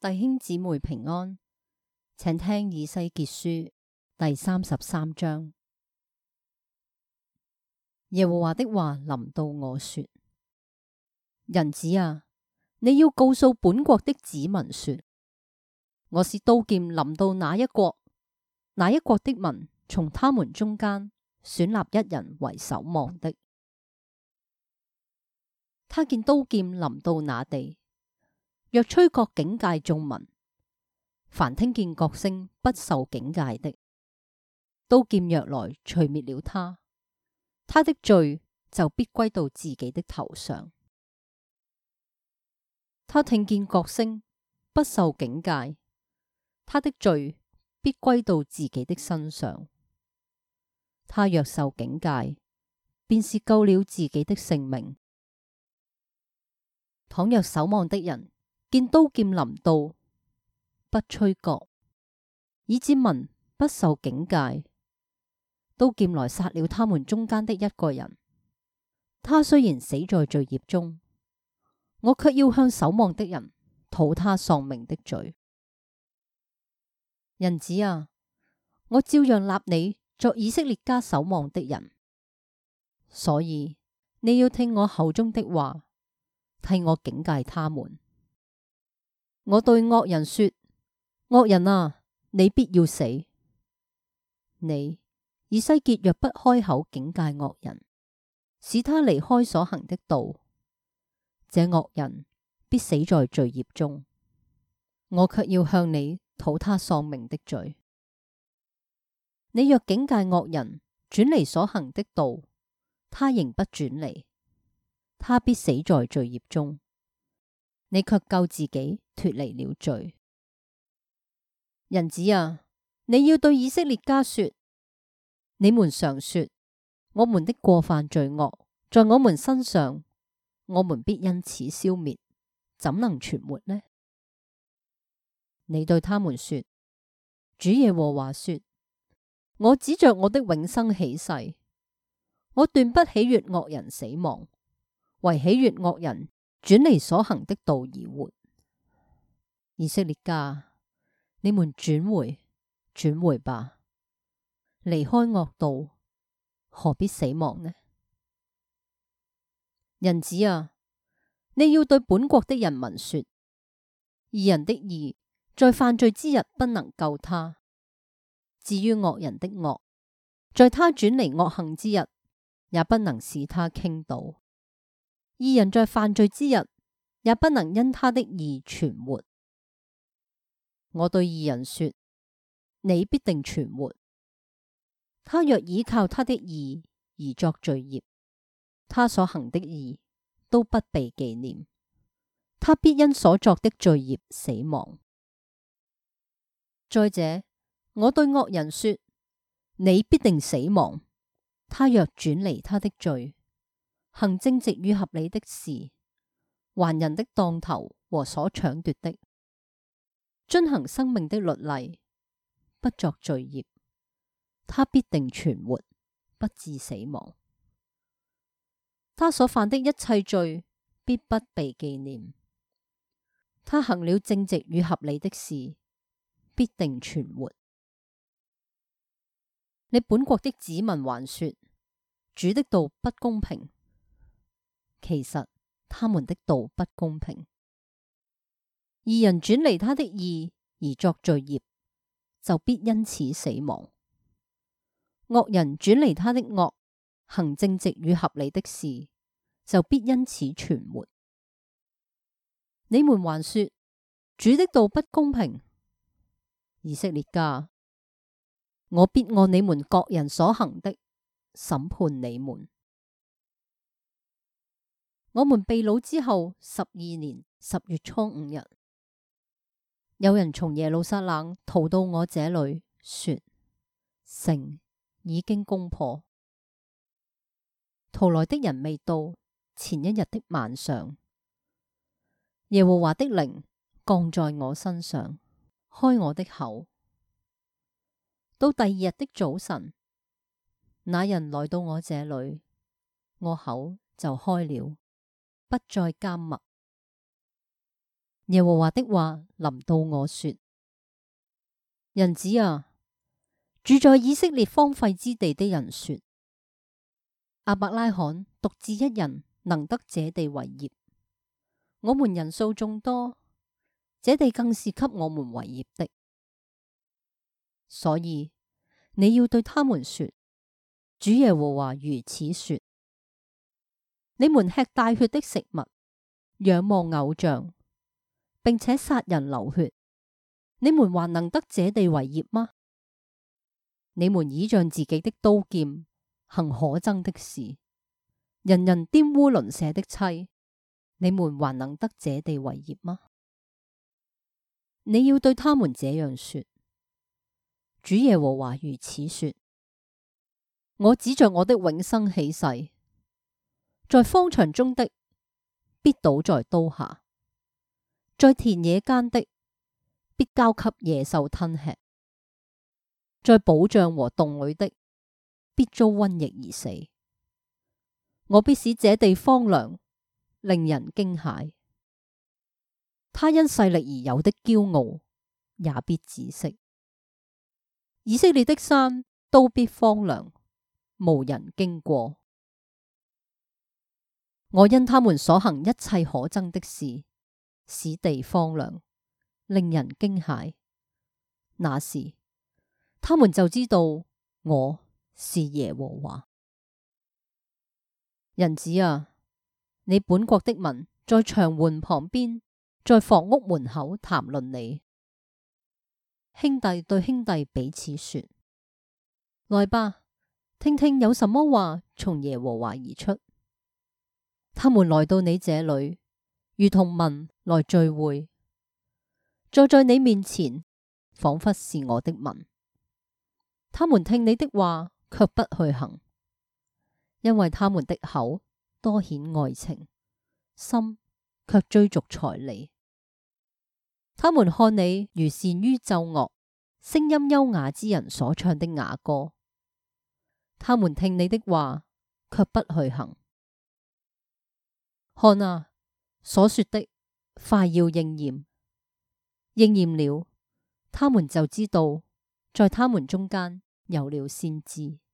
弟兄姊妹平安，請聽以西結書第33章。耶和華的話臨到我說：人子啊，你要告訴本國的子民說，我是刀劍臨到那一國，那一國的民從他們中間選立一人為守望的。他見刀劍臨到那地，若吹角警戒眾民，凡聽見角聲不受警戒的，刀劍若來除滅了他，他的罪就必歸到自己的頭上。他聽見角聲不受警戒，他的罪必歸到自己的身上。他若受警戒，便是救了自己的性命。倘若守望的人見刀劍臨到，不吹角，以致民不受警戒，刀劍來殺了他們中間的一個人，他雖然死在罪孽中，我卻要向守望的人討他喪命的罪。人子啊，我照樣立你作以色列家守望的人，所以你要聽我口中的話，替我警戒他們。我對惡人說：惡人啊，你必要死。你以西結若不開口警戒惡人，使他離開所行的道，這惡人必死在罪孽中，我卻要向你討他喪命的罪。你若警戒惡人轉離所行的道，他仍不轉離，他必死在罪孽中，你卻救自己脫離了罪。人子啊，你要對以色列家說：你們常說，我們的過犯罪惡在我們身上，我們必因此消滅，怎能存活呢？你對他們說：主耶和華說，我指着我的永生起誓，我斷不喜悅惡人死亡，惟喜悅惡人轉離所行的道而活。以色列家，你們轉回吧，離開惡道，何必死亡呢？人子啊，你要對本國的人民說：義人的義在犯罪之日不能救他，至於惡人的惡，在他轉離惡行之日也不能使他傾倒。義人在犯罪之日也不能因他的義存活。我對義人說：你必定存活。他若倚靠他的義而作罪孽，他所行的義都不被紀念，他必因所作的罪孽死亡。再者，我對惡人說：你必定死亡。他若轉離他的罪，行正直與合理的事，還人的當頭和所搶奪的，遵行生命的律例，不作罪孽，他必定存活，不致死亡。他所犯的一切罪必不被紀念。他行了正直與合理的事，必定存活。你本國的子民還說，主的道不公平。其實他們的道不公平。義人轉離他的義而作罪孽，就必因此死亡。惡人轉離他的惡，行正直與合理的事，就必因此存活。你們還說，主的道不公平。以色列家，我必按你們各人所行的審判你們。我們被擄之後12年10月初5日，有人從耶路撒冷逃到我這裏，說：城已經攻破。逃來的人未到，前一日的晚上，耶和華的靈降在我身上，開我的口。到第二日的早晨，那人來到我這裏，我口就開了，不再緘默。 耶和華的話臨到我說：人子啊，住在以色列荒廢之地的人說，亞伯拉罕獨自一人能得這地為業，我們人數眾多，這地更是給我們為業的。所以你要對他們說，主耶和華如此說：你們吃帶血的食物，仰望偶像，並且殺人流血，你們還能得這地為業嗎？你們倚仗自己的刀劍，行可憎的事，人人玷污鄰舍的妻，你們還能得這地為業嗎？你要對他們這樣說：主耶和華如此說：我指着我的永生起誓，在荒場中的必倒在刀下，在田野間的必交給野獸吞吃，在保障和洞裏的必遭瘟疫而死。我必使這地荒涼，令人驚駭。他因勢力而有的驕傲也必止息。以色列的山都必荒涼，無人經過。我因他們所行一切可憎的事，使地荒涼，令人驚駭。那時，他們就知道我是耶和華。人子啊，你本國的民在牆垣旁邊，在房屋門口談論你。兄弟對兄弟彼此說：來吧，聽聽有什麼話從耶和華而出。他們來到你這裏，如同民來聚會，坐在你面前，仿佛是我的民。他們聽你的話，卻不去行，因為他們的口多顯愛情，心卻追逐財利。他們看你如善於奏樂、聲音優雅之人所唱的雅歌。他們聽你的話，卻不去行。看啊，所說的快要應驗，應驗了，他們就知道，在他們中間有了先知。